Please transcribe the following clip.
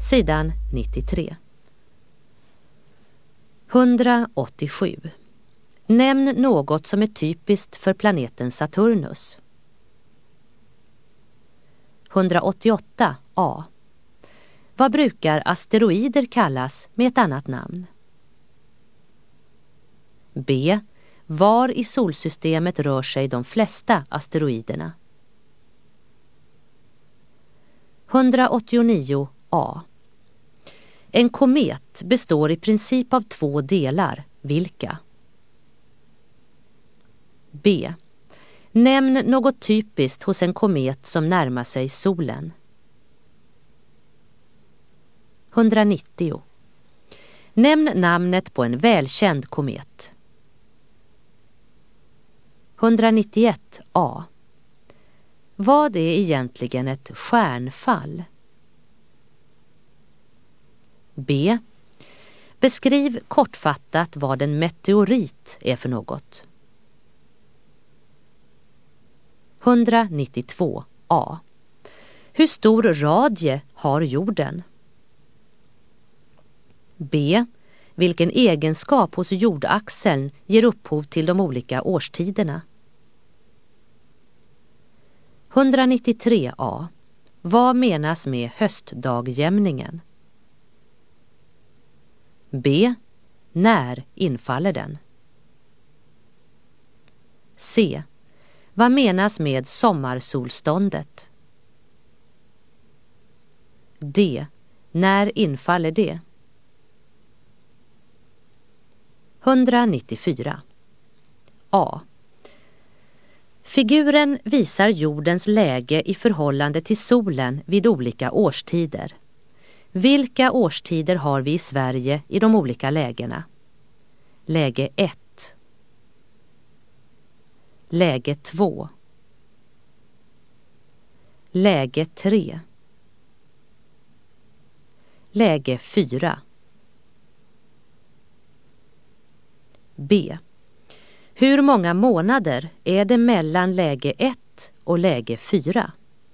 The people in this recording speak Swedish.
Sidan 93. 187. Nämn något som är typiskt för planeten Saturnus. 188a. Vad brukar asteroider kallas med ett annat namn? B. Var i solsystemet rör sig de flesta asteroiderna? 189a. En komet består i princip av 2 delar. Vilka? B. Nämn något typiskt hos en komet som närmar sig solen. 190. Nämn namnet på en välkänd komet. 191a. Vad är egentligen ett stjärnfall? B. Beskriv kortfattat vad en meteorit är för något. 192a. Hur stor radie har jorden? B. Vilken egenskap hos jordaxeln ger upphov till de olika årstiderna? 193a. Vad menas med höstdagjämningen? B. När infaller den? C. Vad menas med sommarsolståndet? D. När infaller det? 194. A. Figuren visar jordens läge i förhållande till solen vid olika årstider. Vilka årstider har vi i Sverige i de olika lägena? Läge 1. Läge 2. Läge 3. Läge 4. B. Hur många månader är det mellan läge 1 och läge 4?